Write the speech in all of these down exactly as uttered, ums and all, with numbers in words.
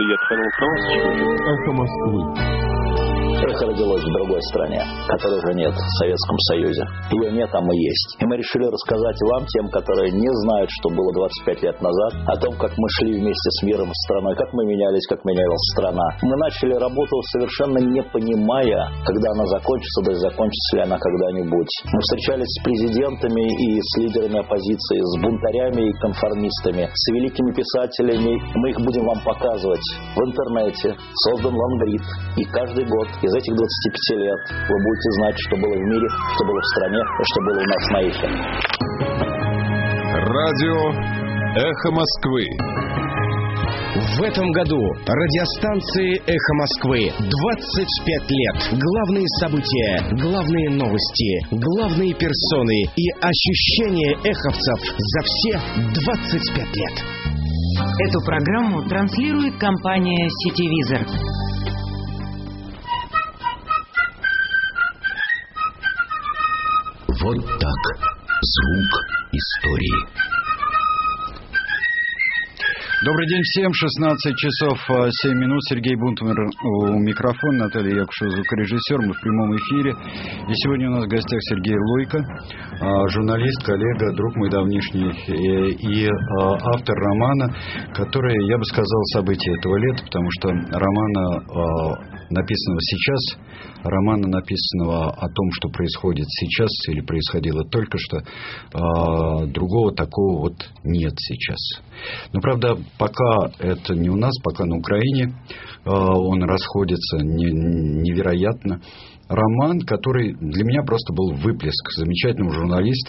Привет, Павел Францович. Эхо Москвы. Эхо родилось в другой стране, которой уже нет, в Советском Союзе. Ее нет, а мы есть. И мы решили рассказать вам, тем, которые не знают, что было двадцать пять лет назад, о том, как мы шли вместе с миром, с страной, как мы менялись, как менялась страна. Мы начали работу, совершенно не понимая, когда она закончится, да и закончится ли она когда-нибудь. Мы встречались с президентами и с лидерами оппозиции, с бунтарями и конформистами, с великими писателями. Мы их будем вам показывать в интернете. Создан лонгрид. И каждый год из этих двадцати пяти лет вы будете знать, что было в мире, что было в стране и что было у нас на эхе. Радио «Эхо Москвы». В этом году радиостанции «Эхо Москвы» двадцать пять лет. Главные события, главные новости, главные персоны и ощущения эховцев за все двадцать пять лет. Эту программу транслирует компания «Сетевизор». Вот так. Звук истории. Добрый день всем. шестнадцать часов семь минут. Сергей Бунтман у микрофона, Наталья Якушева, звукорежиссер. Мы в прямом эфире. И сегодня у нас в гостях Сергей Лойко, журналист, коллега, друг мой давнишний и автор романа, который, я бы сказал, событие этого лета, потому что романа, написанного сейчас, романа, написанного о том, что происходит сейчас или происходило только что, другого такого вот нет сейчас. Но, правда, пока это не у нас, пока на Украине, он расходится невероятно. Роман, который для меня просто был выплеск замечательного журналиста,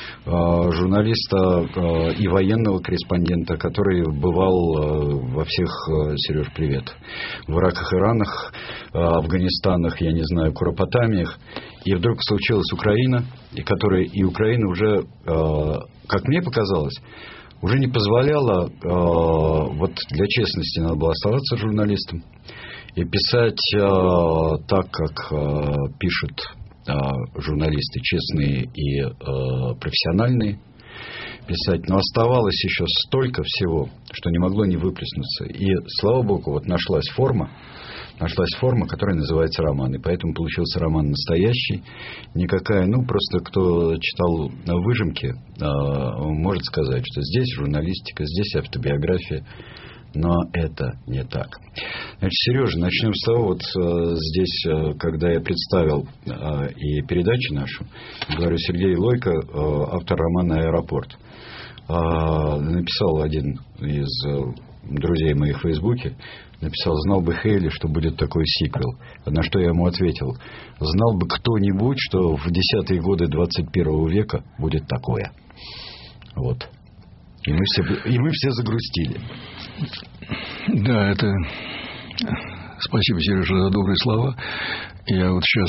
журналиста и военного корреспондента, который бывал во всех, Сереж, привет, в Ираках, Иранах, Афганистанах, я не знаю, Куропатамиях. И вдруг случилась Украина, и которая и Украина уже, как мне показалось, уже не позволяла, вот для честности надо было оставаться журналистом и писать так, как пишут журналисты честные и профессиональные, писать. Но оставалось еще столько всего, что не могло не выплеснуться. И, слава богу, вот нашлась форма, нашлась форма, которая называется роман. И поэтому получился роман настоящий. Никакая, ну, просто кто читал выжимки, может сказать, что здесь журналистика, здесь автобиография. Но это не так. Значит, Сережа, начнем с того, вот здесь, когда я представил и передачу нашу, говорю, Сергей Лойко, автор романа «Аэропорт». Написал один из друзей моих в Фейсбуке, написал: знал бы Хейли, что будет такой сиквел. На что я ему ответил: знал бы кто-нибудь, что в десятые годы двадцать первого века будет такое. Вот. И мы все, и мы все загрустили. Да, это... Спасибо, Сережа, за добрые слова. Я вот сейчас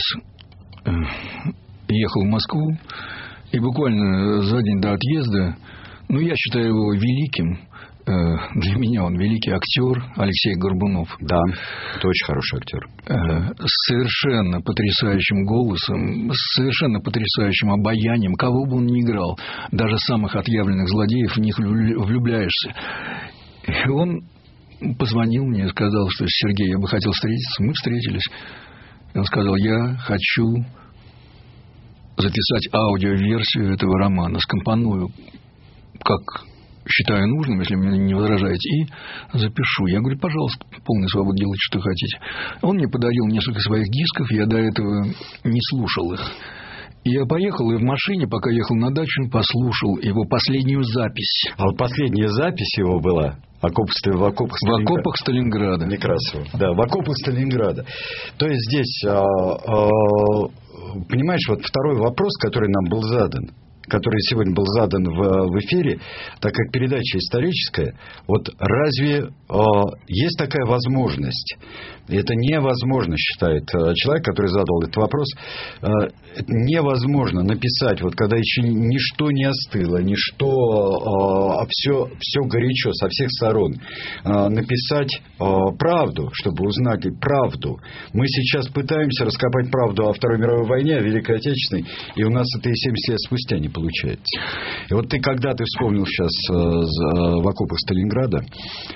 ехал в Москву, и буквально за день до отъезда, ну, я считаю его великим, для меня он великий актер Алексей Горбунов. Да, это очень хороший актер. С совершенно потрясающим голосом, с совершенно потрясающим обаянием, кого бы он ни играл, даже самых отъявленных злодеев, в них влюбляешься. И он позвонил мне и сказал, что: Сергей, я бы хотел встретиться. Мы встретились. И он сказал: я хочу записать аудиоверсию этого романа, скомпоную, как считаю нужным, если вы не возражаете, и запишу. Я говорю: пожалуйста, полной свободы, делайте, что хотите. Он мне подарил несколько своих дисков, я до этого не слушал их. И я поехал, и в машине, пока ехал на дачу, послушал его последнюю запись. А вот последняя запись его была в окопах, в окопах Сталинграда. В окопах Сталинграда. Некрасиво. Да, в окопах Сталинграда. То есть здесь, а, а, понимаешь, вот второй вопрос, который нам был задан, который сегодня был задан в, в эфире, так как передача историческая, вот разве э, есть такая возможность? Это невозможно, считает э, человек, который задал этот вопрос. Э, это невозможно написать, вот когда еще ничто не остыло, ничто, э, а все, все горячо со всех сторон, э, написать э, правду, чтобы узнать правду. Мы сейчас пытаемся раскопать правду о Второй мировой войне, о Великой Отечественной, и у нас это и семьдесят лет спустя не получается. И вот ты, когда ты вспомнил сейчас э, в окопах Сталинграда,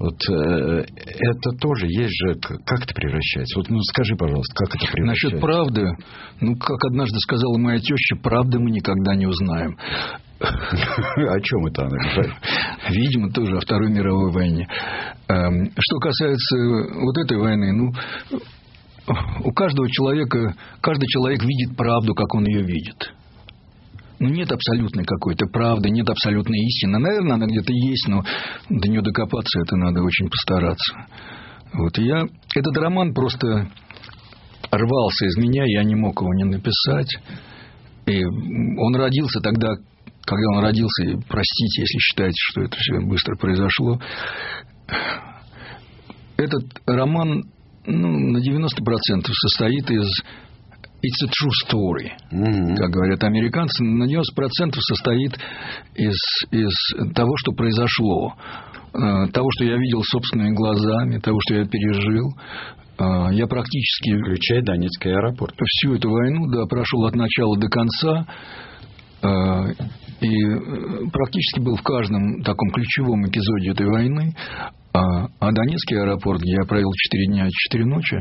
Вот э, это тоже есть же... Как это превращается? Вот, ну, скажи, пожалуйста, как это превращается? Насчет правды, ну, как однажды сказала моя теща, правды мы никогда не узнаем. О чем это она говорит? Видимо, тоже о Второй мировой войне. Что касается вот этой войны, ну, у каждого человека, каждый человек видит правду, как он ее видит. Ну, нет абсолютной какой-то правды, нет абсолютной истины. Наверное, она где-то есть, но до нее докопаться это надо очень постараться. Вот я... Этот роман просто рвался из меня, я не мог его не написать. И он родился тогда, когда он родился, и простите, если считаете, что это все быстро произошло. Этот роман, ну, на девяносто процентов состоит из... It's a true story, mm-hmm. как говорят американцы. На девяносто процентов состоит из, из того, что произошло. Того, что я видел собственными глазами, того, что я пережил. Я практически... Включая Донецкий аэропорт. Всю эту войну, да, прошел от начала до конца. И практически был в каждом таком ключевом эпизоде этой войны. А Донецкий аэропорт, где я провел четыре дня и четыре ночи,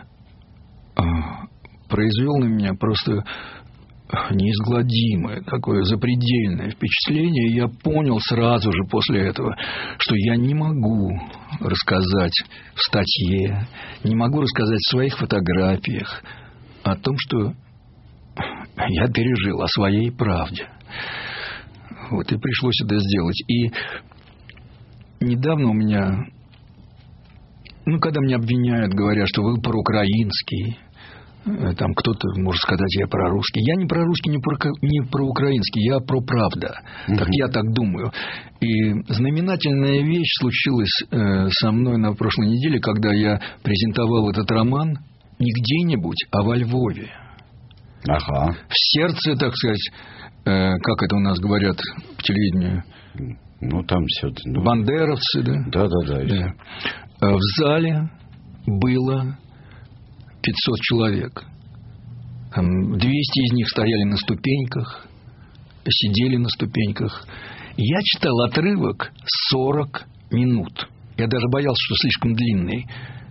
произвел на меня просто неизгладимое, такое запредельное впечатление. И я понял сразу же после этого, что я не могу рассказать в статье, не могу рассказать в своих фотографиях о том, что я пережил, о своей правде. Вот, и пришлось это сделать. И недавно у меня... Ну, когда меня обвиняют, говорят, что вы проукраинский, там кто-то может сказать, я прорусский. Я не прорусский, не, про, не проукраинский, я проправда. Mm-hmm. Так я так думаю. И знаменательная вещь случилась э, со мной на прошлой неделе, когда я презентовал этот роман не где-нибудь, а во Львове. Ага. В сердце, так сказать, э, как это у нас говорят по телевидению. Ну, там все. Ну... Бандеровцы, да? Да, да, да. да. В зале было пятьсот человек. двести из них стояли на ступеньках, сидели на ступеньках. Я читал отрывок сорок минут. Я даже боялся, что слишком длинный.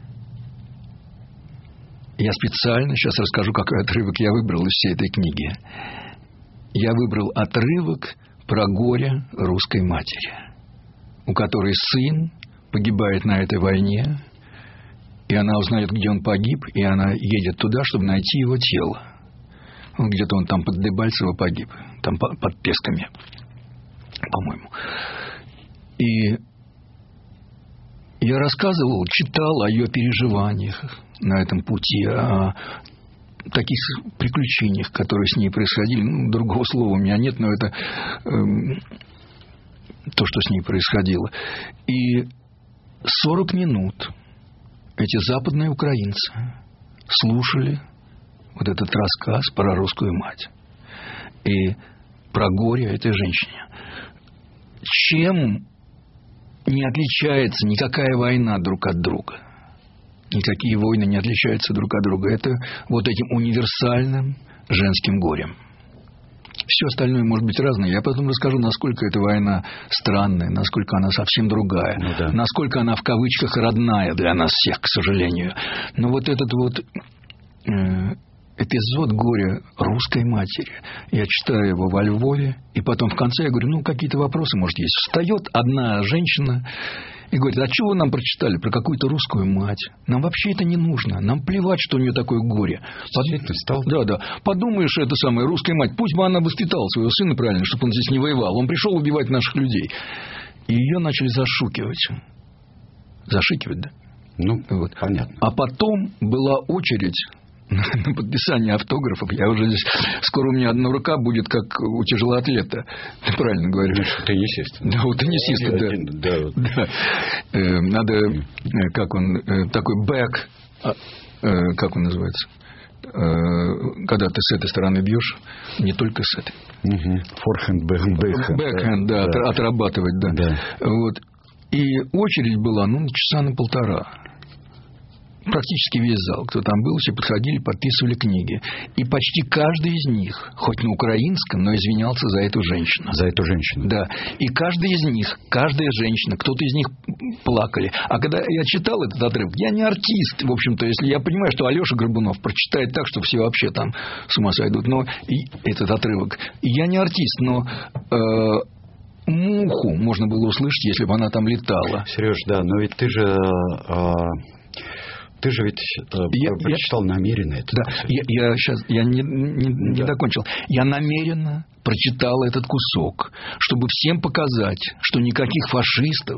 Я специально, сейчас расскажу, какой отрывок я выбрал из всей этой книги. Я выбрал отрывок про горе русской матери, у которой сын погибает на этой войне, и она узнает, где он погиб, и она едет туда, чтобы найти его тело. Ну, где-то он там под Дебальцево погиб, там под Песками, по-моему. И я рассказывал, читал о ее переживаниях на этом пути, о таких приключениях, которые с ней происходили. Ну, другого слова у меня нет, но это эм, то, что с ней происходило. И сорок минут эти западные украинцы слушали вот этот рассказ про русскую мать и про горе этой женщине. Чем не отличается никакая война друг от друга? Никакие войны не отличаются друг от друга. Это вот этим универсальным женским горем. Все остальное может быть разное. Я потом расскажу, насколько эта война странная, насколько она совсем другая, ну, да. насколько она в кавычках родная для нас всех, к сожалению. Но вот этот вот э, эпизод горя русской матери, я читаю его во Львове, и потом в конце я говорю, ну, какие-то вопросы, может, есть. Встает одна женщина и говорит, а чего вы нам прочитали про какую-то русскую мать? Нам вообще это не нужно. Нам плевать, что у нее такое горе. Под... Да, да. Подумаешь, это самая русская мать. Пусть бы она воспитала своего сына правильно, чтобы он здесь не воевал. Он пришел убивать наших людей. И ее начали зашукивать. Зашикивать, да? Ну, вот. Понятно. А потом была очередь на подписание автографов. Я уже здесь... Скоро у меня одна рука будет, как у тяжелоатлета. Ты правильно говоришь. Теннисист. Да, у теннисиста, да. Один, да. да. Э, надо, как он, э, такой бэк, э, как он называется, э, когда ты с этой стороны бьешь, не только с этой. Форхенд, бэкхенд. Бэкхенд, да, да. Отрабатывать, да. да. Вот. И очередь была, ну, часа на полтора. практически весь зал, кто там был, все подходили, подписывали книги. И почти каждый из них, хоть на украинском, но извинялся за эту женщину. За эту женщину. Да. И каждый из них, каждая женщина, кто-то из них плакали. А когда я читал этот отрывок, я не артист, в общем-то, если я понимаю, что Алеша Горбунов прочитает так, что все вообще там с ума сойдут, но и этот отрывок. Я не артист, но э, муху можно было услышать, если бы она там летала. Сереж, да, но ведь ты же... Э, Ты же ведь э, я, прочитал я, намеренно это. Да, я, я сейчас я не, не, не да. докончил. Я намеренно прочитал этот кусок, чтобы всем показать, что никаких фашистов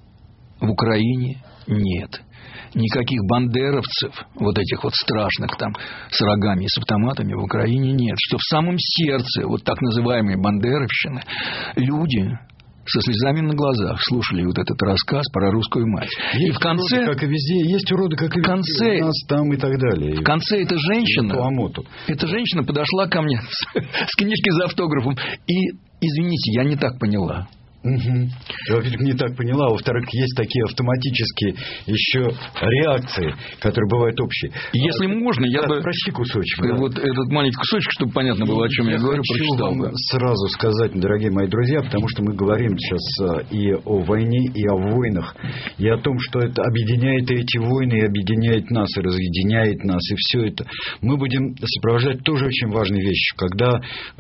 в Украине нет. Никаких бандеровцев, вот этих вот страшных там с рогами и с автоматами в Украине нет. Что в самом сердце вот так называемой бандеровщины люди со слезами на глазах слушали вот этот рассказ про русскую мать. Есть и в конце, уроды, как и везде, есть уроды, как и в конце, везде, у нас там и так далее. В конце эта женщина, эта женщина подошла ко мне с, с книжкой за автографом и, извините, я не так поняла. Угу. Во-первых, не так поняла. Во-вторых, есть такие автоматические еще реакции, которые бывают общие. Если а, можно, я да, бы... Прочти кусочек. Да. Вот этот маленький кусочек, чтобы понятно было, о чем я, я говорю, прочитал бы. Сразу сказать, дорогие мои друзья, потому что мы говорим сейчас и о войне, и о войнах, и о том, что это объединяет и эти войны, и объединяет нас, и разъединяет нас, и все это. Мы будем сопровождать тоже очень важные вещи, когда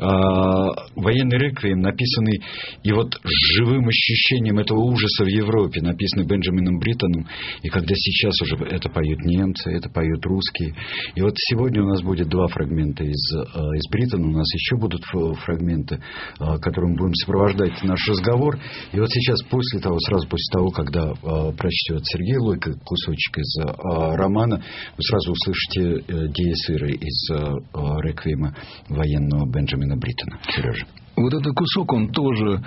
э, военный реквием, написанный и вот живым ощущением этого ужаса в Европе, написанный Бенджамином Бриттоном, и когда сейчас уже это поют немцы, это поют русские. И вот сегодня у нас будет два фрагмента из, из Бриттона, у нас еще будут фрагменты, которым будем сопровождать наш разговор. И вот сейчас, после того, сразу после того, когда прочтет Сергей Лойко кусочек из романа, вы сразу услышите Диес Ире из реквиема военного Бенджамина Бриттона. Сережа. Вот этот кусок, он тоже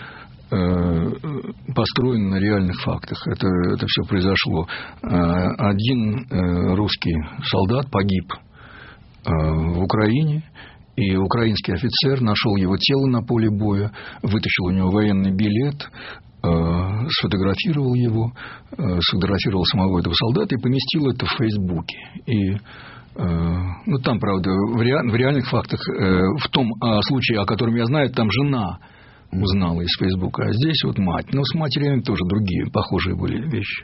построен на реальных фактах. Это, это все произошло. Один русский солдат погиб в Украине, и украинский офицер нашел его тело на поле боя, вытащил у него военный билет, сфотографировал его, сфотографировал самого этого солдата и поместил это в Фейсбуке. И ну, там, правда, в, ре, в реальных фактах, в том случае, о котором я знаю, там жена узнала из Фейсбука, а здесь вот мать. Но с матерями тоже другие похожие были вещи.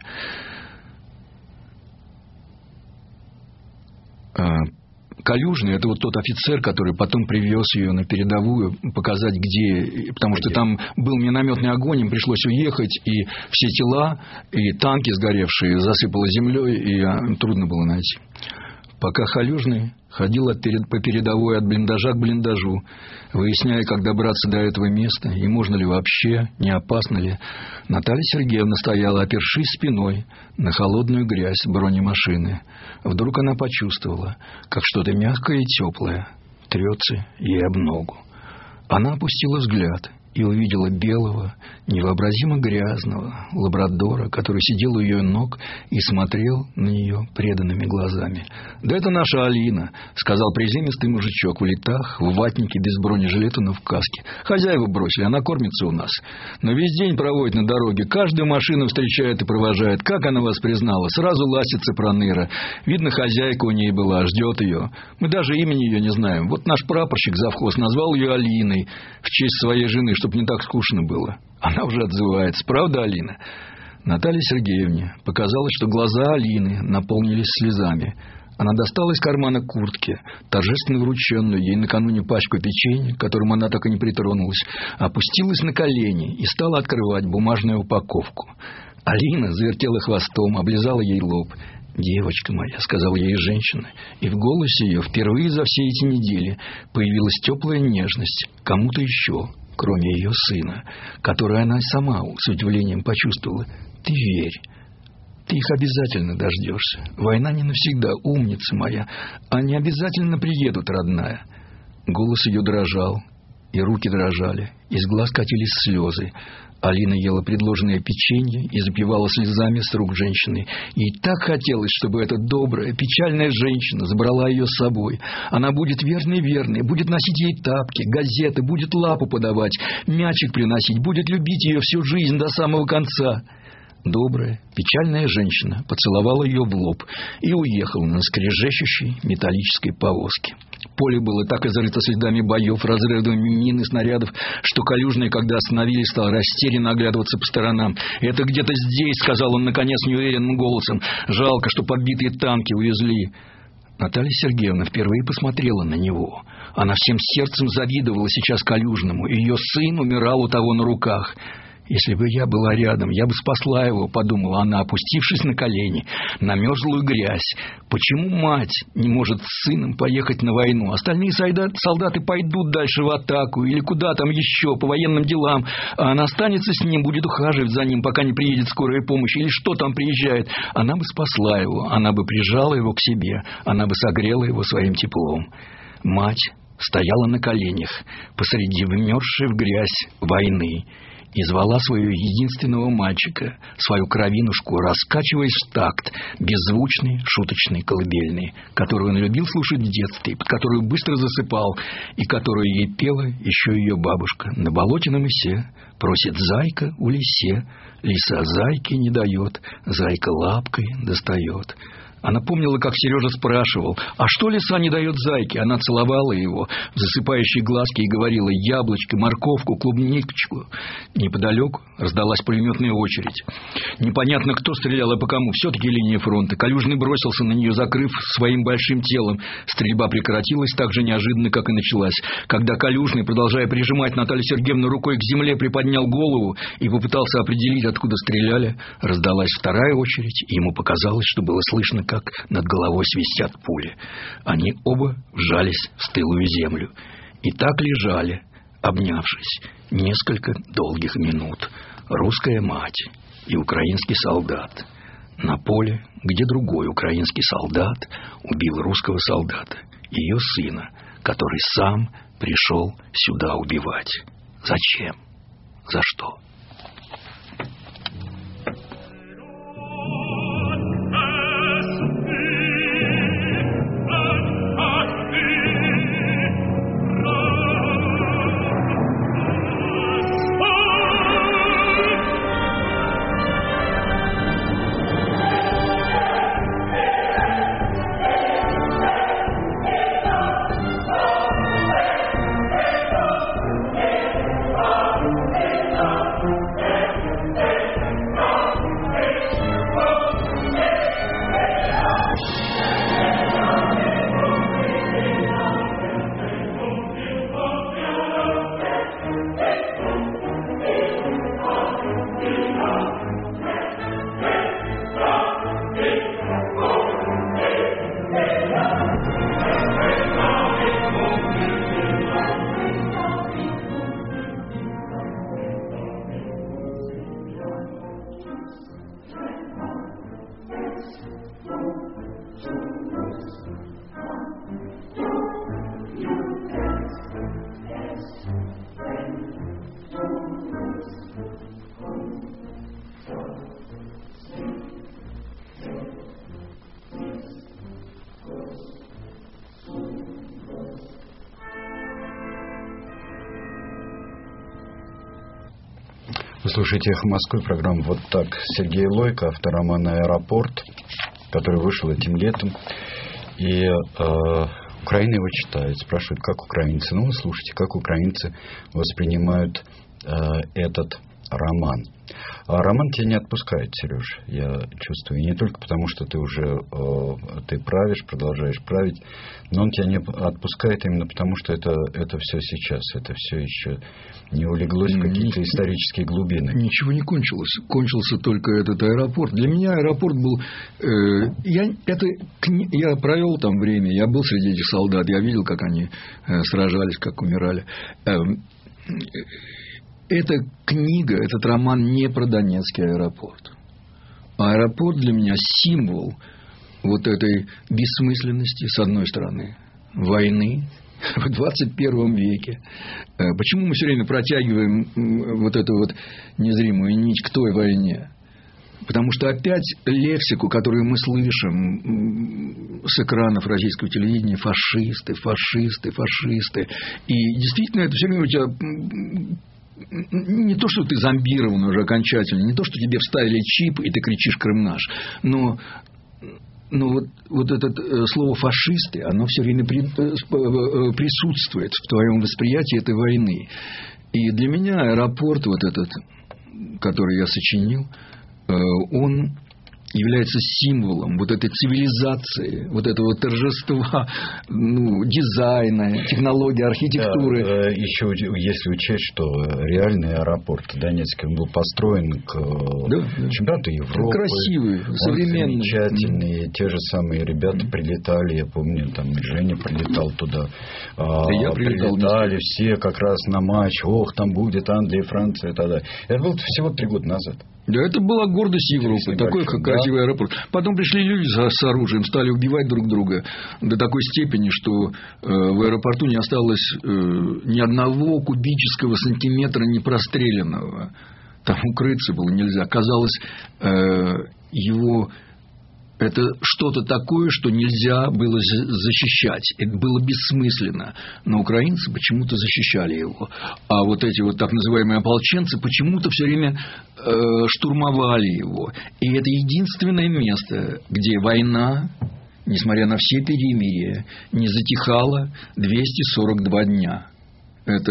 Калюжный — это вот тот офицер, который потом привез ее на передовую, показать, где, потому что там был минометный огонь, им пришлось уехать, и все тела, и танки сгоревшие засыпало землей, и трудно было найти. Пока Халюжный ходил от перед, по передовой от блиндажа к блиндажу, выясняя, как добраться до этого места, и можно ли вообще, не опасно ли, Наталья Сергеевна стояла, опершись спиной на холодную грязь бронемашины. Вдруг она почувствовала, как что-то мягкое и теплое трется ей об ногу. Она опустила взгляд и увидела белого, невообразимо грязного лабрадора, который сидел у ее ног и смотрел на нее преданными глазами. «Да это наша Алина», — сказал приземистый мужичок в летах, в ватнике, без бронежилета, но в каске. «Хозяева бросили, она кормится у нас. Но весь день проводит на дороге, каждую машину встречает и провожает. Как она вас признала? Сразу ластится проныра. Видно, хозяйка у ней была, ждет ее. Мы даже имени ее не знаем. Вот наш прапорщик завхоз назвал ее Алиной в честь своей жены, чтобы не так скучно было. Она уже отзывается. Правда, Алина?» Наталье Сергеевне показалось, что глаза Алины наполнились слезами. Она достала из кармана куртки торжественно врученную ей накануне пачку печенья, к которому она так и не притронулась, опустилась на колени и стала открывать бумажную упаковку. Алина завертела хвостом, облизала ей лоб. «Девочка моя», — сказала ей женщина, и в голосе ее впервые за все эти недели появилась теплая нежность к кому-то еще, кроме ее сына, который она сама с удивлением почувствовала. «Ты верь. Ты их обязательно дождешься. Война не навсегда, умница моя. Они обязательно приедут, родная». Голос ее дрожал, и руки дрожали, из глаз катились слезы. Алина ела предложенное печенье и запивала слезами с рук женщины. Ей так хотелось, чтобы эта добрая, печальная женщина забрала ее с собой. Она будет верной-верной, будет носить ей тапки, газеты, будет лапу подавать, мячик приносить, будет любить ее всю жизнь до самого конца. добрая, печальная женщина поцеловала ее в лоб и уехала на скрежещущей металлической повозке. Поле было так изрыто следами боев, разрывами мин и снарядов, что Калюжный, когда остановились, стал растерянно оглядываться по сторонам. «Это где-то здесь», — сказал он, наконец, неуверенным голосом. «Жалко, что подбитые танки увезли». Наталья Сергеевна впервые посмотрела на него. Она всем сердцем завидовала сейчас Калюжному. Ее сын умирал у того на руках. «Если бы я была рядом, я бы спасла его», — подумала она, опустившись на колени, на мерзлую грязь. Почему мать не может с сыном поехать на войну? Остальные солдаты, солдаты пойдут дальше в атаку или куда там еще, по военным делам, а она останется с ним, будет ухаживать за ним, пока не приедет скорая помощь или что там приезжает. Она бы спасла его, она бы прижала его к себе, она бы согрела его своим теплом. Мать стояла на коленях посреди вмерзшей в грязь войны и звала своего единственного мальчика, свою кровинушку, раскачиваясь в такт беззвучный, шуточный, колыбельный, которую он любил слушать в детстве, под которую быстро засыпал, и которую ей пела еще ее бабушка. На болотином мысе просит зайка у лисе, лиса зайки не дает, зайка лапкой достает. Она помнила, как Сережа спрашивал: «А что лиса не дает зайке?» Она целовала его в засыпающие глазки и говорила: «Яблочко, морковку, клубничку». Неподалеку раздалась пулеметная очередь. Непонятно, кто стрелял и по кому. Все-таки линия фронта. Калюжный бросился на нее, закрыв своим большим телом. Стрельба прекратилась так же неожиданно, как и началась. Когда Калюжный, продолжая прижимать Наталью Сергеевну рукой к земле, приподнял голову и попытался определить, откуда стреляли, раздалась вторая очередь, и ему показалось, что было слышно, как над головой свистят пули. Они оба вжались в стылую землю и так лежали, обнявшись, несколько долгих минут. Русская мать и украинский солдат на поле, где другой украинский солдат убил русского солдата, ее сына, который сам пришел сюда убивать. Зачем? За что? Вы слушаете «Эхо Москвы», программу «Вот так». Сергей Лойко, автор романа «Аэропорт», который вышел этим летом. И э, Украина его читает, спрашивают, как украинцы. Ну, вы слушайте, как украинцы воспринимают э, этот роман. А роман тебя не отпускает, Сереж, я чувствую. И не только потому, что ты уже э, ты правишь, продолжаешь править, но он тебя не отпускает именно потому, что это, это все сейчас, это все еще не улеглось в какие-то исторические глубины. Ничего не кончилось. Кончился только этот аэропорт. Для меня аэропорт был... Э, я, это, я провел там время, я был среди этих солдат, я видел, как они э, сражались, как умирали. Э, Эта книга, этот роман не про Донецкий аэропорт. Аэропорт для меня символ вот этой бессмысленности, с одной стороны, войны в двадцать первом веке. Почему мы все время протягиваем вот эту вот незримую нить к той войне? Потому что опять лексику, которую мы слышим с экранов российского телевидения: фашисты, фашисты, фашисты. И действительно, это все время у тебя не то, что ты зомбирован уже окончательно, не то, что тебе вставили чип, и ты кричишь «Крым наш», но... Но вот, вот это слово «фашисты», оно все время при, присутствует в твоем восприятии этой войны. И для меня аэропорт, вот этот, который я сочинил, он является символом вот этой цивилизации, вот этого торжества, ну, дизайна, технологии, архитектуры. Да, еще если учесть, что реальный аэропорт Донецкий был построен к да, чемпионату Европы. Красивый, современный. Замечательный. Те же самые ребята прилетали, я помню, там Женя прилетал туда. Да, я прилетал. Прилетали все как раз на матч. Ох, там будет Англия, Франция и так далее. Это было всего три года назад. Да, это была гордость Европы, такой как красивый да. аэропорт. Потом пришли люди с оружием, стали убивать друг друга до такой степени, что э, в аэропорту не осталось э, ни одного кубического сантиметра непрострелянного. Там укрыться было нельзя. Казалось, э, его... Это что-то такое, что нельзя было защищать. Это было бессмысленно. Но украинцы почему-то защищали его. А вот эти вот так называемые ополченцы почему-то все время э, штурмовали его. И это единственное место, где война, несмотря на все перемирия, не затихала двести сорок два дня. Это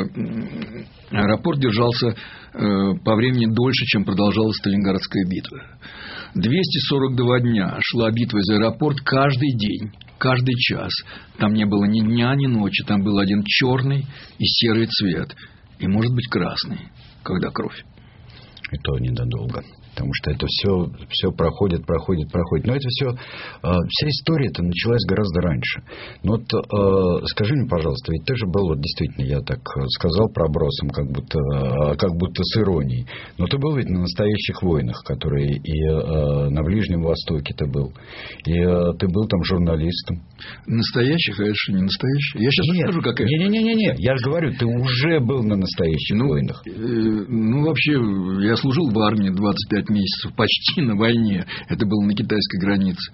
аэропорт держался э, по времени дольше, чем продолжалась Сталинградская битва. двести сорок два дня шла битва за аэропорт каждый день, каждый час. Там не было ни дня, ни ночи. Там был один черный и серый цвет. И, может быть, красный, когда кровь. И то недолго. Потому что это все, все проходит, проходит, проходит. Но это все, вся история-то началась гораздо раньше. Но вот скажи мне, пожалуйста, ведь ты же был, вот действительно, я так сказал пробросом, как будто, как будто с иронией. Но ты был ведь на настоящих войнах, которые и на Ближнем Востоке ты был. И ты был там журналистом. Настоящих, а это что, не настоящих? Я сейчас Нет, расскажу, какая... Не-не-не, я же говорю, ты уже был на настоящих ну, войнах. Э, ну, вообще, я служил в армии двадцать пять месяцев, почти на войне. Это было на китайской границе.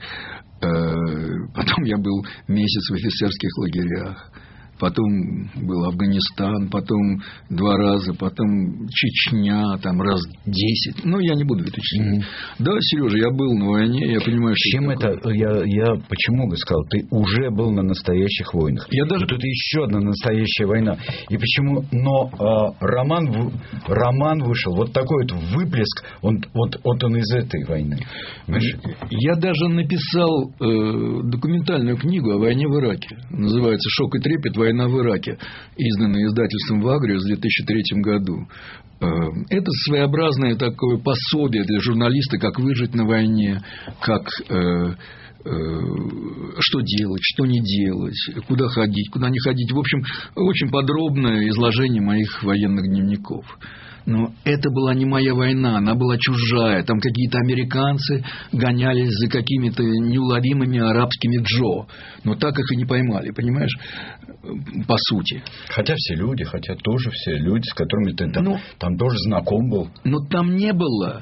Э, потом я был месяц в офицерских лагерях. Потом был Афганистан, потом два раза, потом Чечня, там раз десять. Ну, я не буду перечислять. Mm-hmm. Да, Сережа, я был на войне, я понимаю, что... Чем это? это я, я почему сказал? Ты уже был на настоящих войнах. Я даже... Тут еще одна настоящая война. И почему... Но а, роман, роман вышел, вот такой вот выплеск, он, вот, вот он из этой войны. Понимаешь? Я даже написал э, документальную книгу о войне в Ираке. Называется «Шок и трепет. Война в Ираке», изданная издательством «Вагриус» в две тысячи третьем году. Это своеобразное такое пособие для журналиста, как выжить на войне, как, э, э, что делать, что не делать, куда ходить, куда не ходить. В общем, очень подробное изложение моих военных дневников. Но это была не моя война, она была чужая. Там какие-то американцы гонялись за какими-то неуловимыми арабскими Джо. Но так их и не поймали, понимаешь? По сути. Хотя все люди, хотя тоже все люди, с которыми ты там, ну, там тоже знаком был. Но там не было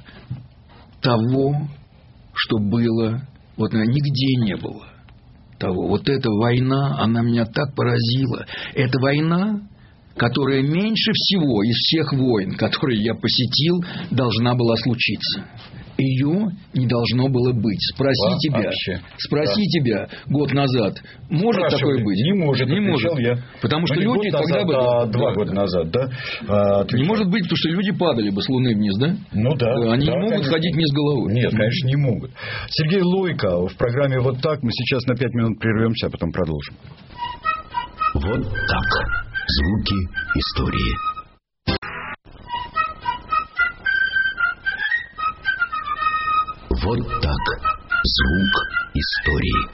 того, что было. Вот нигде не было того. Вот эта война, она меня так поразила. Эта война, которая меньше всего из всех войн, которые я посетил, должна была случиться. Ее не должно было быть. Спроси а, тебя, вообще. спроси да. тебя год назад, может Спрашивали. такое быть? Не может. Не может. Я. Потому что ну, люди назад, тогда бы... А два да, года да. назад, да? А, не может быть, потому что люди падали бы с Луны вниз, да? Ну да. Они да, не могут конечно. ходить вниз головой. Нет, конечно, не могут. Сергей Лойко в программе «Вот так». Мы сейчас на пять минут прервемся, а потом продолжим. Вот так. Звуки истории. Вот так. Звук истории.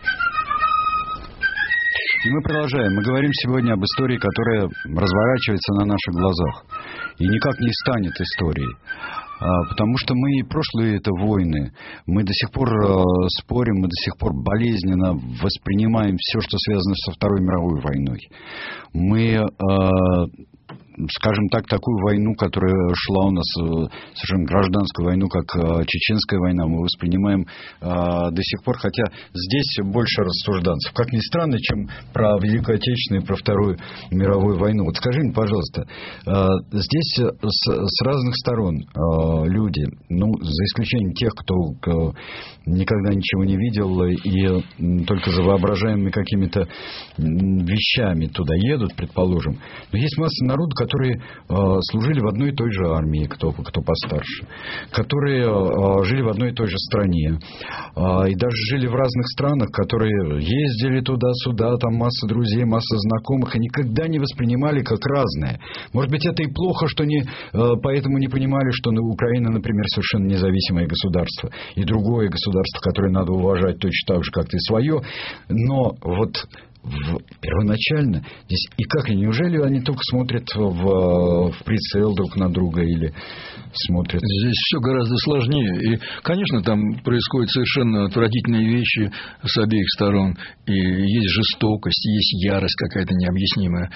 И мы продолжаем. Мы говорим сегодня об истории, которая разворачивается на наших глазах. И никак не станет историей. Потому что мы и прошлые это войны. Мы до сих пор спорим, мы до сих пор болезненно воспринимаем все, что связано со Второй мировой войной. Мы скажем так, такую войну, которая шла у нас, совершенно гражданскую войну, как Чеченская война, мы воспринимаем до сих пор, хотя здесь больше рассужданцев. Как ни странно, чем про Великую Отечественную и про Вторую мировую войну. Вот скажи мне, пожалуйста, здесь с, с разных сторон люди, ну, за исключением тех, кто никогда ничего не видел и только за воображаемыми какими-то вещами туда едут, предположим. Но есть масса народу, которые э, служили в одной и той же армии, кто, кто постарше, которые э, жили в одной и той же стране, э, и даже жили в разных странах, которые ездили туда-сюда, там масса друзей, масса знакомых, и никогда не воспринимали как разные. Может быть, это и плохо, что не, э, поэтому не понимали, что Украина, например, совершенно независимое государство, и другое государство, которое надо уважать точно так же, как и свое, но вот в, первоначально здесь, и как, неужели они только смотрят в, в прицел друг на друга или смотрят? Здесь все гораздо сложнее. И, конечно, там происходят совершенно отвратительные вещи с обеих сторон. И есть жестокость, есть ярость какая-то необъяснимая.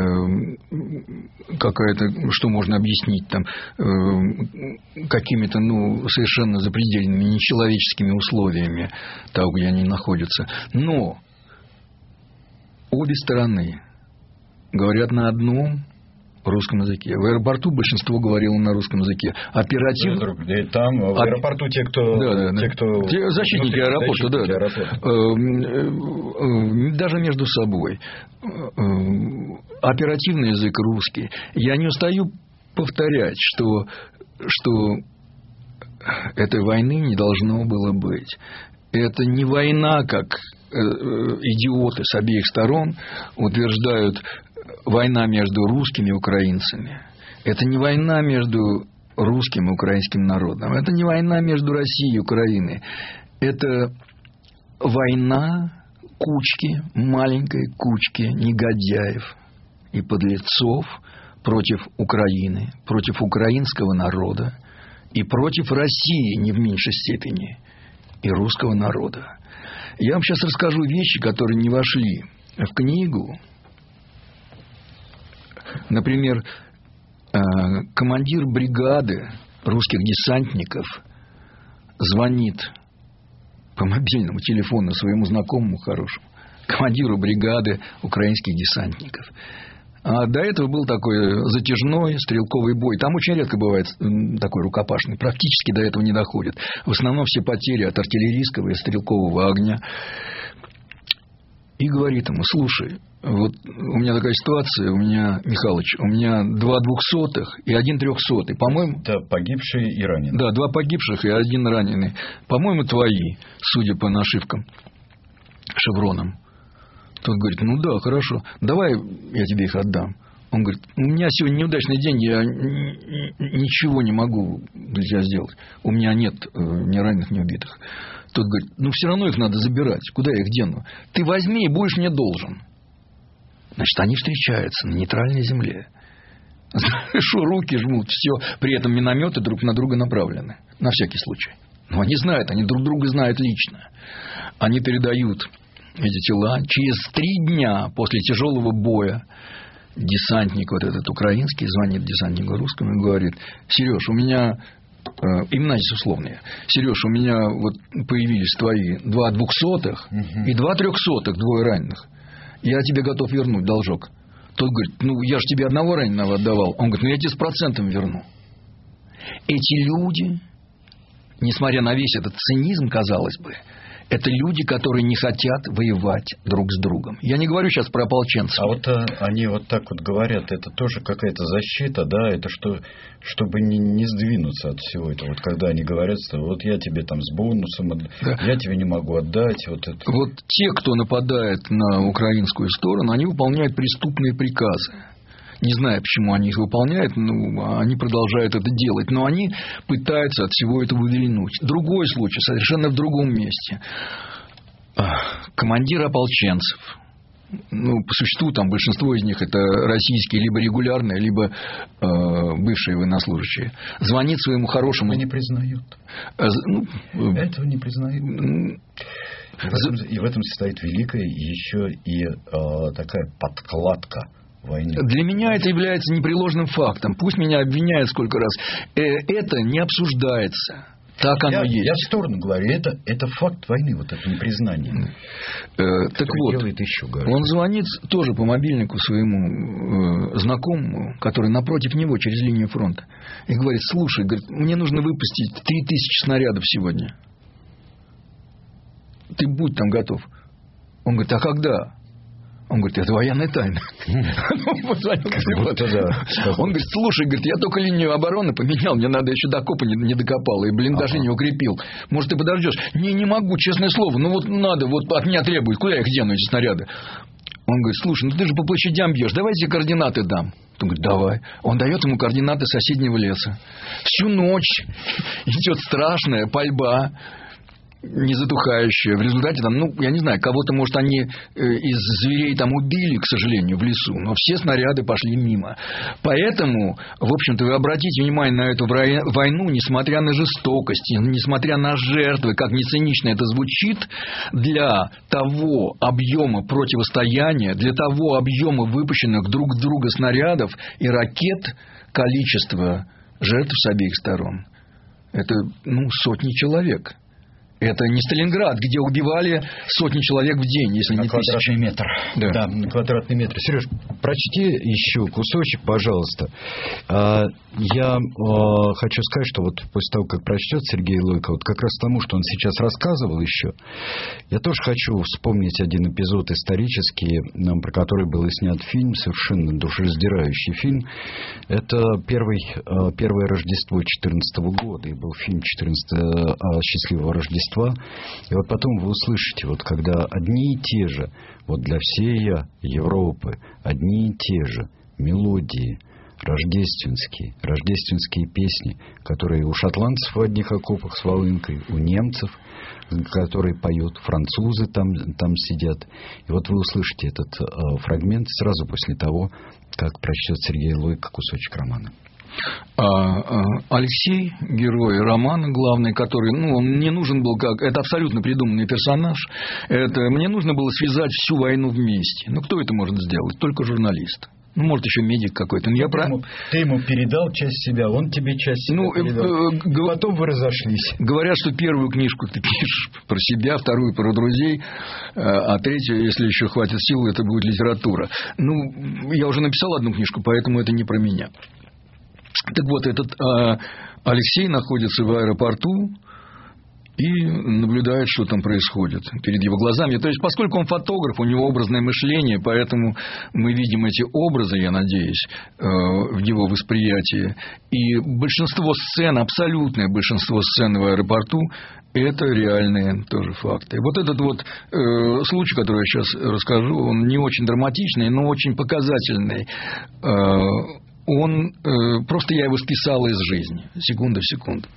Какая-то, что можно объяснить там какими-то, ну, совершенно запредельными, нечеловеческими условиями там, где они находятся. Но обе стороны говорят на одном русском языке. В аэропорту большинство говорило на русском языке. Оперативно... И там, в аэропорту те, кто... Да, да, те, кто... Те, защитники аэропорта, да. Аэропорта. Даже между собой. Оперативный язык русский. Я не устаю повторять, что, что этой войны не должно было быть. Это не война, как идиоты с обеих сторон утверждают, война между русскими и украинцами. Это не война между русским и украинским народом. Это не война между Россией и Украиной. Это война кучки, маленькой кучки негодяев и подлецов против Украины, против украинского народа и против России не в меньшей степени и русского народа. Я вам сейчас расскажу вещи, которые не вошли в книгу. Например, командир бригады русских десантников звонит по мобильному телефону своему знакомому хорошему, командиру бригады украинских десантников. А до этого был такой затяжной стрелковый бой. Там очень редко бывает такой рукопашный. Практически до этого не доходит. В основном все потери от артиллерийского и стрелкового огня. И говорит ему: слушай, вот у меня такая ситуация, у меня, Михалыч, у меня два двухсотых и один трехсотый. По-моему... Да, погибшие и раненые. Да, два погибших и один раненый. По-моему, твои, судя по нашивкам, шевронам. Тот говорит: ну да, хорошо, давай я тебе их отдам. Он говорит: у меня сегодня неудачный день, я ничего не могу для тебя сделать. У меня нет ни раненых, ни убитых. Тот говорит: ну все равно их надо забирать. Куда я их дену? Ты возьми и будешь мне должен. Значит, они встречаются на нейтральной земле. Знаешь, руки жмут, все. При этом минометы друг на друга направлены. На всякий случай. Но они знают, они друг друга знают лично. Они передают эти тела. Через три дня после тяжелого боя десантник вот этот украинский звонит десантнику русскому и говорит: Сереж, у меня... Имена здесь условные. Сереж, у меня вот появились твои два двухсотых угу. и два трехсотых, двое раненых. Я тебе готов вернуть должок. Тот говорит: ну я же тебе одного раненого отдавал. Он говорит: ну я тебе с процентом верну. Эти люди, несмотря на весь этот цинизм, казалось бы, это люди, которые не хотят воевать друг с другом. Я не говорю сейчас про ополченцев. А вот а, они вот так вот говорят, это тоже какая-то защита, да? Это что, чтобы не, не сдвинуться от всего этого. Вот когда они говорят, что вот я тебе там с бонусом, да. я тебе не могу отдать. Вот, это. Вот те, кто нападает на украинскую сторону, они выполняют преступные приказы. Не знаю, почему они их выполняют, но они продолжают это делать. Но они пытаются от всего этого увильнуть. Другой случай, совершенно в другом месте. Командир ополченцев. Ну, по существу, там большинство из них это российские, либо регулярные, либо э, бывшие военнослужащие. Звонит своему хорошему... Они не признают. Э, ну, Этого не признают. И в этом, и в этом состоит великая еще и э, такая подкладка войны. Для меня это является непреложным фактом. Пусть меня обвиняют сколько раз. Это не обсуждается. Так оно я, есть. Я в сторону говорю, это, это факт войны, вот это непризнание. Э, так вот, еще он звонит тоже по мобильнику своему э, знакомому, который напротив него через линию фронта, и говорит: слушай, говорит, мне нужно выпустить три тысячи снарядов сегодня. Ты будь там готов. Он говорит: а когда? Он говорит: это военная тайна. Он говорит: слушай, говорит, я только линию обороны поменял, мне надо еще до копа не докопал, и блиндажи не укрепил. Может, ты подождешь? Не, не могу, честное слово, ну вот надо, вот от меня требует, куда я их дену, эти снаряды? Он говорит: слушай, ну ты же по площадям бьешь, давай я тебе координаты дам. Он говорит: давай. Он дает ему координаты соседнего леса. Всю ночь идет страшная пальба, не затухающая. В результате, там, ну, я не знаю, кого-то, может, они э, из зверей там убили, к сожалению, в лесу, но все снаряды пошли мимо. Поэтому, в общем-то, вы обратите внимание на эту войну, несмотря на жестокость, несмотря на жертвы, как не цинично это звучит, для того объема противостояния, для того объема выпущенных друг в друга снарядов и ракет, количество жертв с обеих сторон — это, ну, сотни человек. Это не Сталинград, где убивали сотни человек в день, если на не квадратный тысячи. метр. Да. да, на квадратный метр. Сереж, прочти еще кусочек, пожалуйста. Я хочу сказать, что вот после того, как прочтет Сергей Лойко, вот как раз тому, что он сейчас рассказывал еще, я тоже хочу вспомнить один эпизод исторический, про который был снят фильм, совершенно душераздирающий фильм. Это первый, первое Рождество четырнадцатого года, и был фильм четырнадцатого «Счастливого Рождества». И вот потом вы услышите, вот когда одни и те же, вот для всей Европы, одни и те же мелодии рождественские, рождественские песни, которые у шотландцев в одних окопах с волынкой, у немцев, которые поют, французы там, там сидят. И вот вы услышите этот э, фрагмент сразу после того, как прочтет Сергей Лойко кусочек романа. Алексей, герой романа главный, который, ну, он мне нужен был как... Это абсолютно придуманный персонаж. Это, мне нужно было связать всю войну вместе. Ну, кто это может сделать? Только журналист. Ну, может, еще медик какой-то. Но я ты, про... ему, ты ему передал часть себя, он тебе часть себя ну, передал. Э, э, потом вы разошлись. Говорят, что первую книжку ты пишешь про себя, вторую про друзей, а третью, если еще хватит сил, это будет литература. Ну, я уже написал одну книжку, поэтому это не про меня. Так вот, этот э, Алексей находится в аэропорту и наблюдает, что там происходит перед его глазами. То есть, поскольку он фотограф, у него образное мышление, поэтому мы видим эти образы, я надеюсь, э, в его восприятии. И большинство сцен, абсолютное большинство сцен в аэропорту – это реальные тоже факты. Вот этот вот э, случай, который я сейчас расскажу, он не очень драматичный, но очень показательный. Э, Он, э, просто я его списал из жизни, секунда в секунду.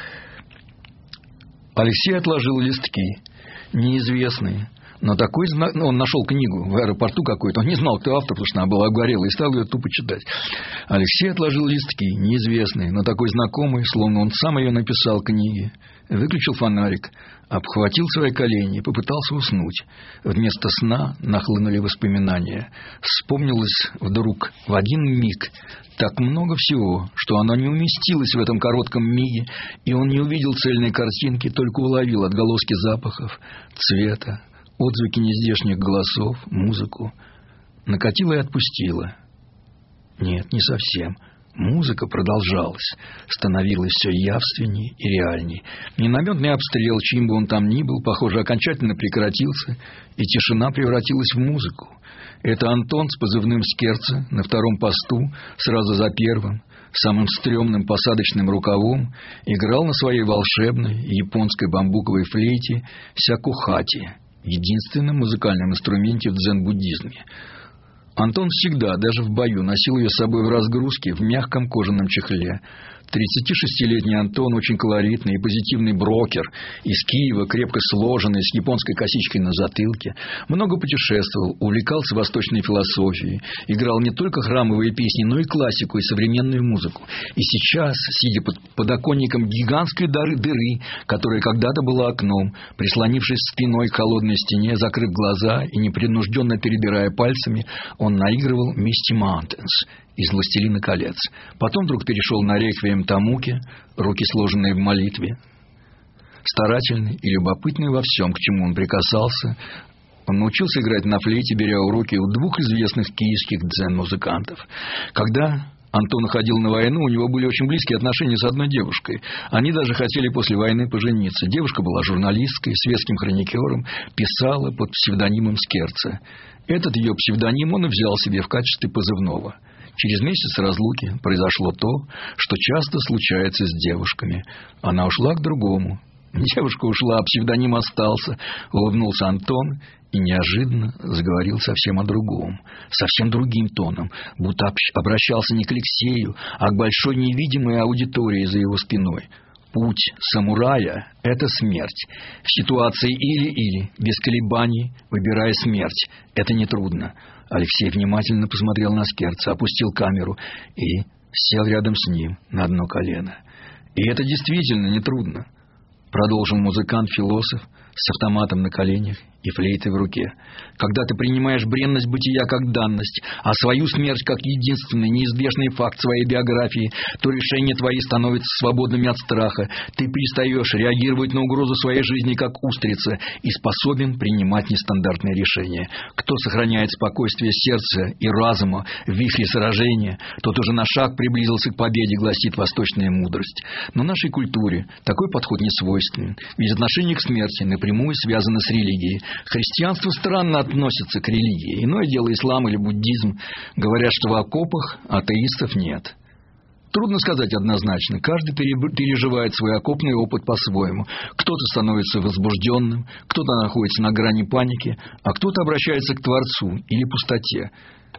Алексей отложил листки, неизвестные, но такой знак... Он нашел книгу в аэропорту какой-то, он не знал, кто автор, потому что она была обгорела, и стал ее тупо читать. Алексей отложил листки, неизвестные, но такой знакомый, словно он сам ее написал, книги. Выключил фонарик, обхватил свои колени и попытался уснуть. Вместо сна нахлынули воспоминания. Вспомнилось вдруг в один миг так много всего, что оно не уместилось в этом коротком миге, и он не увидел цельной картинки, только уловил отголоски запахов, цвета, отзвуки нездешних голосов, музыку. Накатило и отпустило. Нет, не совсем. Музыка продолжалась, становилась все явственней и реальней. Минометный обстрел, чьим бы он там ни был, похоже, окончательно прекратился, и тишина превратилась в музыку. Это Антон с позывным «Скерца» на втором посту, сразу за первым, самым стрёмным посадочным рукавом, играл на своей волшебной японской бамбуковой флейте сякухати, единственном музыкальном инструменте в дзен-буддизме. Антон всегда, даже в бою, носил ее с собой в разгрузке в мягком кожаном чехле. тридцатишестилетний Антон, очень колоритный и позитивный брокер из Киева, крепко сложенный, с японской косичкой на затылке, много путешествовал, увлекался восточной философией, играл не только храмовые песни, но и классику и современную музыку. И сейчас, сидя под подоконником гигантской дыры, дыры, которая когда-то была окном, прислонившись спиной к холодной стене, закрыв глаза и непринужденно перебирая пальцами, он наигрывал «Misty Mountains» из «Властелина колец». Потом вдруг перешел на реквием Тамуки, руки сложенные в молитве. Старательный и любопытный во всем, к чему он прикасался, он научился играть на флейте, беря уроки у двух известных киевских дзен-музыкантов. Когда Антон уходил на войну, у него были очень близкие отношения с одной девушкой. Они даже хотели после войны пожениться. Девушка была журналисткой, светским хроникером, писала под псевдонимом Скерца. Этот ее псевдоним он и взял себе в качестве позывного. Через месяц разлуки произошло то, что часто случается с девушками. Она ушла к другому. Девушка ушла, а псевдоним остался. Улыбнулся Антон и неожиданно заговорил совсем о другом, совсем другим тоном, будто обращался не к Алексею, а к большой невидимой аудитории за его спиной. Путь самурая – это смерть. В ситуации или-или, без колебаний, выбирая смерть. Это нетрудно. Алексей внимательно посмотрел на Скерца, опустил камеру и сел рядом с ним на одно колено. И это действительно нетрудно, продолжил музыкант-философ с автоматом на коленях и флейтой в руке. Когда ты принимаешь бренность бытия как данность, а свою смерть как единственный неизбежный факт своей биографии, то решения твои становятся свободными от страха. Ты перестаешь реагировать на угрозу своей жизни как устрица и способен принимать нестандартные решения. Кто сохраняет спокойствие сердца и разума в вихре сражения, тот уже на шаг приблизился к победе, гласит восточная мудрость. Но нашей культуре такой подход не свойственен, ведь отношение к смерти напрямую связано с религией. Христианство странно относится к религии. Иное дело ислам или буддизм. Говорят, что в окопах атеистов нет. Трудно сказать однозначно. Каждый переживает свой окопный опыт по-своему. Кто-то становится возбужденным, кто-то находится на грани паники, а кто-то обращается к Творцу или пустоте.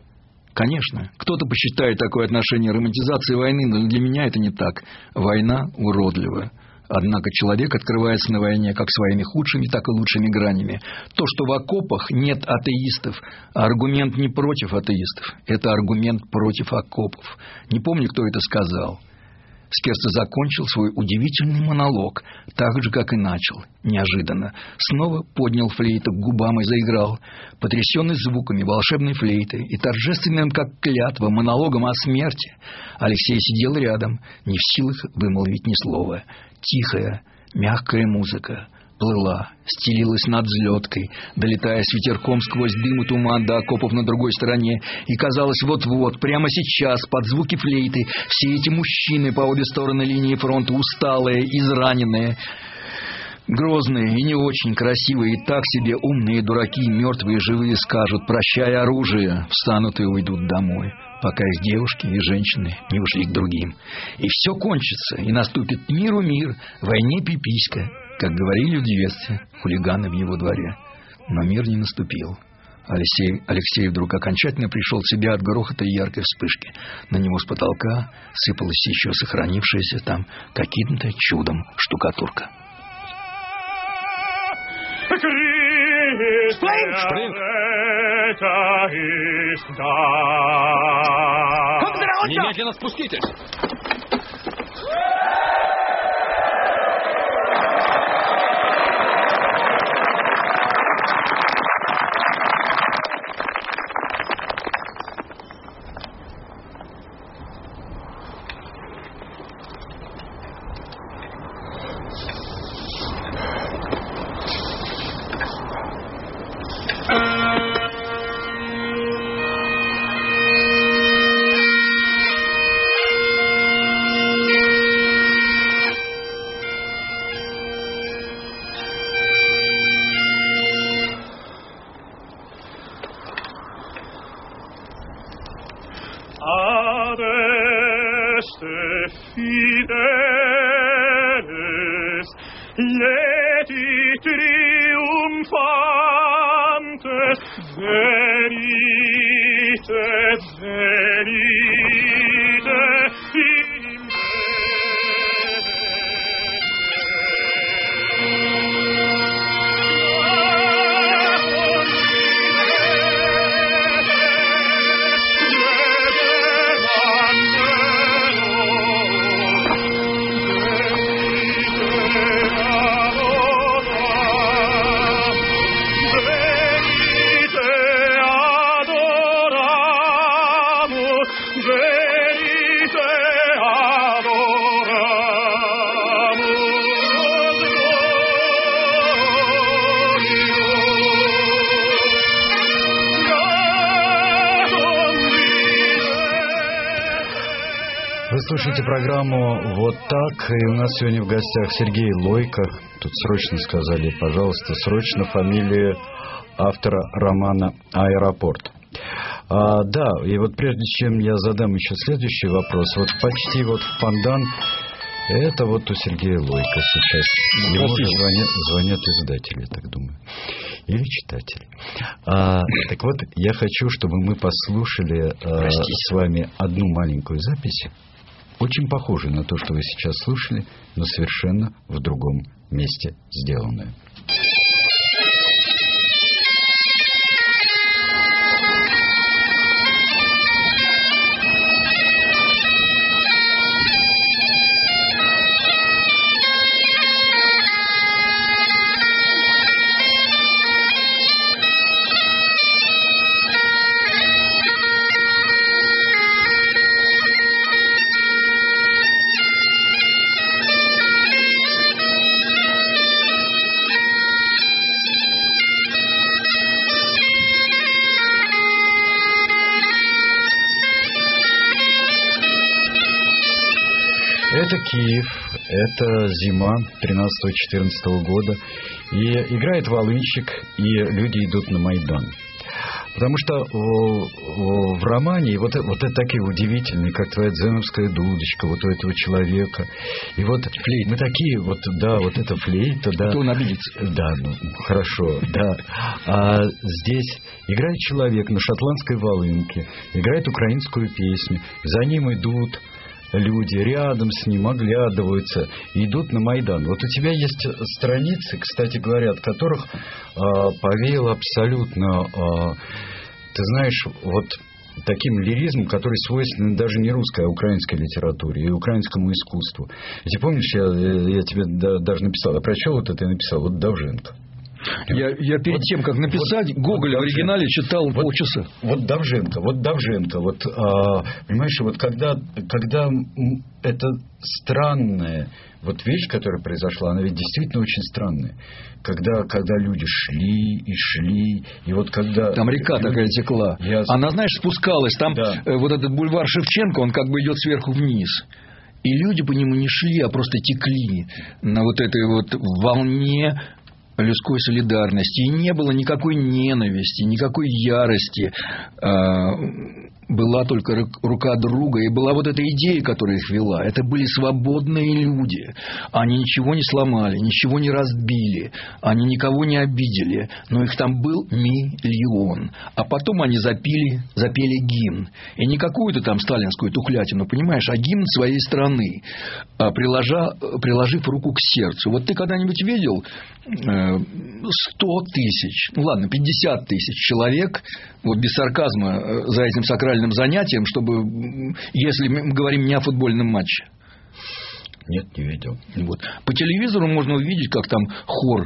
Конечно, кто-то посчитает такое отношение романтизацией войны, но для меня это не так. Война уродлива. Однако человек открывается на войне как своими худшими, так и лучшими гранями. То, что в окопах нет атеистов, а аргумент не против атеистов, это аргумент против окопов. Не помню, кто это сказал. Скерца закончил свой удивительный монолог, так же, как и начал, неожиданно. Снова поднял флейту к губам и заиграл, потрясенный звуками волшебной флейты и торжественным, как клятва, монологом о смерти. Алексей сидел рядом, не в силах вымолвить ни слова. Тихая, мягкая музыка плыла, стелилась над взлеткой, долетая с ветерком сквозь дым и туман до окопов на другой стороне. И казалось, вот-вот, прямо сейчас, под звуки флейты, все эти мужчины по обе стороны линии фронта, усталые, израненные, грозные и не очень красивые, и так себе умные дураки, мертвые и живые, скажут: «Прощай оружие», встанут и уйдут домой, пока их девушки и женщины не ушли к другим. И все кончится, и наступит миру мир, войне пиписька, как говорили в детстве хулиганы в его дворе. Но мир не наступил. Алексей, Алексей вдруг окончательно пришел в себя от грохота и яркой вспышки. На него с потолка сыпалась еще сохранившаяся там каким-то чудом штукатурка. Шпринг! Немедленно спуститесь! Venite, venite, in слушаете программу «Вот так». И у нас сегодня в гостях Сергей Лойко. Тут срочно сказали, пожалуйста, срочно фамилию автора романа «Аэропорт». А, да, и вот прежде чем я задам еще следующий вопрос, вот почти вот в пандан, это вот у Сергея Лойко сейчас. Ему уже звонят, звонят издатели, так думаю. Или читатели. А, так вот, я хочу, чтобы мы послушали а, с вами одну маленькую запись, очень похожую на то, что вы сейчас слушали, но совершенно в другом месте сделанную. Это Киев, это зима тринадцатого-четырнадцатого года, и играет волынщик, и люди идут на Майдан. Потому что в, в романе вот, вот это такие удивительные, как твоя дзеновская дудочка, вот у этого человека. И вот флейта. Мы такие, вот, да, вот это флейта, да. Кто он обидится? Да, ну, хорошо, да. А здесь играет человек на шотландской волынке, играет украинскую песню, за ним идут люди, рядом с ним оглядываются и идут на Майдан. Вот у тебя есть страницы, кстати говоря, от которых а, повеяло абсолютно, а, ты знаешь, вот таким лиризмом, который свойственен даже не русской, а украинской литературе и украинскому искусству. И ты помнишь, я, я тебе даже написал, я прочел вот это и написал, вот Довженко. Я, я перед вот, тем, как написать, вот, Гоголь вот в оригинале читал вот, полчаса. Вот Довженко, вот Довженко, вот, а, понимаешь, вот когда, когда это странная вот вещь, которая произошла, она ведь действительно очень странная. Когда, когда люди шли и шли, и вот когда... Там река люди... такая текла. Я... Она, знаешь, спускалась, там да. э, вот этот бульвар Шевченко, он как бы идет сверху вниз. И люди по нему не шли, а просто текли на вот этой вот волне людской солидарности. И не было никакой ненависти, никакой ярости. Была только рука друга. И была вот эта идея, которая их вела. Это были свободные люди. Они ничего не сломали, ничего не разбили. Они никого не обидели. Но их там был миллион. А потом они запили, запели гимн. И не какую-то там сталинскую тухлятину, понимаешь, а гимн своей страны, приложа, приложив руку к сердцу. Вот ты когда-нибудь видел сто тысяч, ну ладно, пятьдесят тысяч человек, вот без сарказма, за этим сакральным занятием, чтобы, если мы говорим не о футбольном матче? Нет, не видел. Вот. По телевизору можно увидеть, как там хор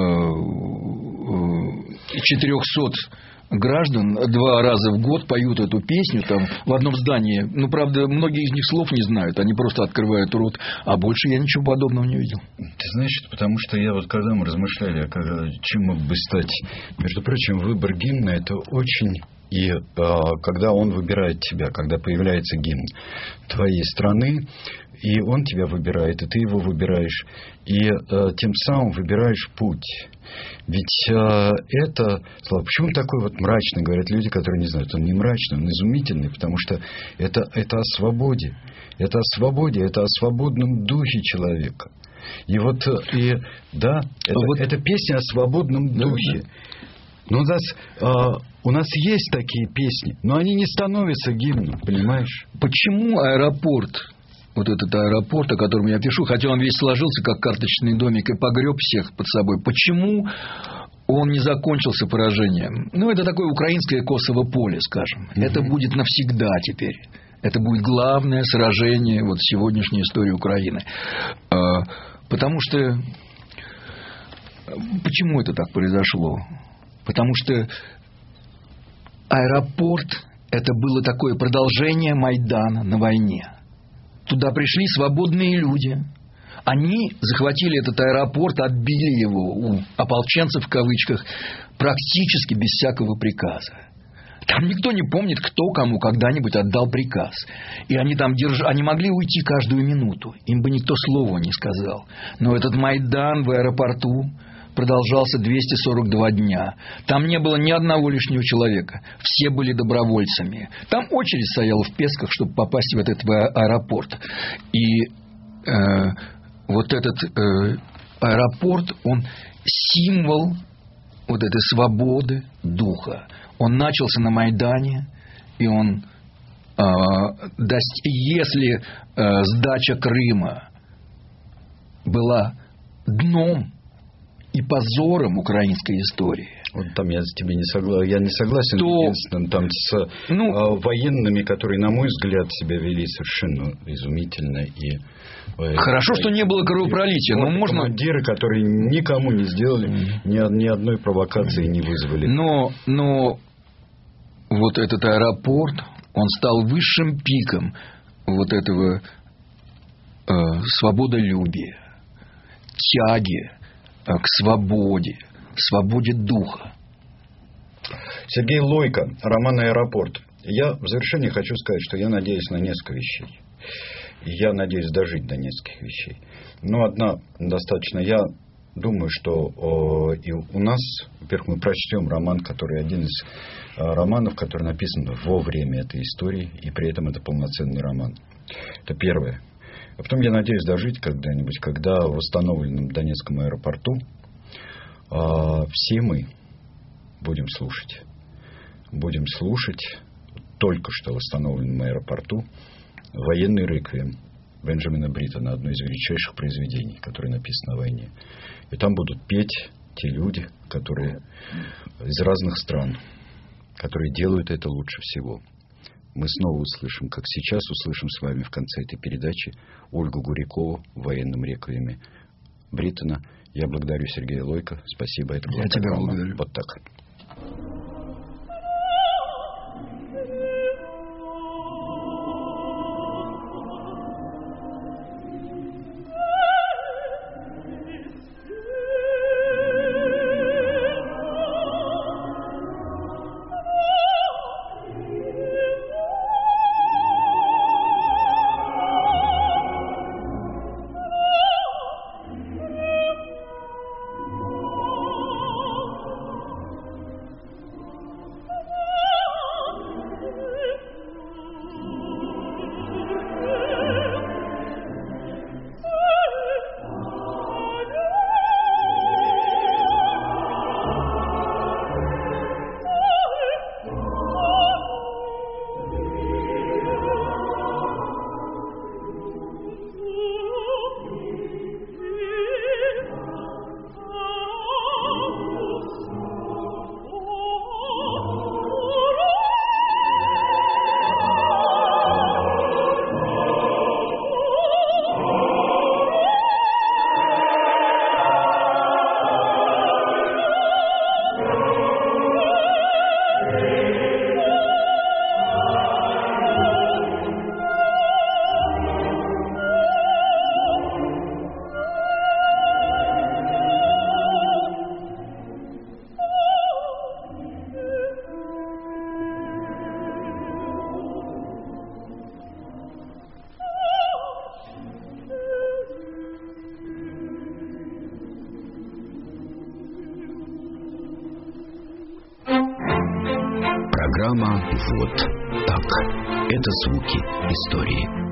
четырехсот граждан два раза в год поют эту песню там в одном здании. Ну, правда, многие из них слов не знают. Они просто открывают рот. А больше я ничего подобного не видел. Ты знаешь, потому что я вот, когда мы размышляли, чем мог бы стать... Между прочим, выбор гимна – это очень... И а, когда он выбирает тебя, когда появляется гимн твоей страны, и он тебя выбирает, и ты его выбираешь, и а, тем самым выбираешь путь. Ведь а, это... Слава, почему он такой вот мрачный, говорят люди, которые не знают. Он не мрачный, он изумительный, потому что это, это о свободе. Это о свободе, это о свободном духе человека. И вот, и, да, это, вот... это песня о свободном духе. Но у нас, э, у нас есть такие песни, но они не становятся гимном, понимаешь? Почему аэропорт, вот этот аэропорт, о котором я пишу, хотя он весь сложился как карточный домик и погреб всех под собой, почему он не закончился поражением? Ну, это такое украинское Косово поле, скажем. Mm-hmm. Это будет навсегда теперь. Это будет главное сражение вот сегодняшней истории Украины. А, потому что... Почему это так произошло? Потому что аэропорт – это было такое продолжение Майдана на войне. Туда пришли свободные люди. Они захватили этот аэропорт, отбили его у ополченцев, в кавычках, практически без всякого приказа. Там никто не помнит, кто кому когда-нибудь отдал приказ. И они там держ... они могли уйти каждую минуту. Им бы никто слова не сказал. Но этот Майдан в аэропорту продолжался двести сорок два дня. Там не было ни одного лишнего человека. Все были добровольцами. Там очередь стояла в Песках, чтобы попасть в этот аэропорт. И э, вот этот э, аэропорт, он символ вот этой свободы духа. Он начался на Майдане, и он, э, даст, если э, сдача Крыма была дном и позором украинской истории. Вот там я с тебе не согласен. Я не согласен, то, единственное, там с ну, э, военными, которые, на мой взгляд, себя вели совершенно изумительно. И, э, хорошо, э, что не было кровопролития, но можно... командиры, которые никому не сделали, mm. ни, ни одной провокации не вызвали. Но, но вот этот аэропорт, он стал высшим пиком вот этого э, свободолюбия, тяги к свободе, свободе духа. Сергей Лойко, роман «Аэропорт». Я в завершение хочу сказать, что я надеюсь на несколько вещей. И я надеюсь дожить до нескольких вещей. Но одна достаточно. Я думаю, что о, и у нас, во-первых, мы прочтем роман, который один из о, романов, который написан во время этой истории, и при этом это полноценный роман. Это первое. А потом я надеюсь дожить когда-нибудь, когда в восстановленном Донецком аэропорту э, все мы будем слушать. Будем слушать только что восстановленном аэропорту военный реквием Бенджамина Бриттона, одно из величайших произведений, которое написано о войне. И там будут петь те люди, которые из разных стран, которые делают это лучше всего. Мы снова услышим, как сейчас услышим с вами в конце этой передачи, Ольгу Гурякову в военном реквиеме Бриттона. Я благодарю Сергея Лойко. Спасибо. Это была Я тебя благодарю. Вот так. Программа «Вот так». Это звуки истории.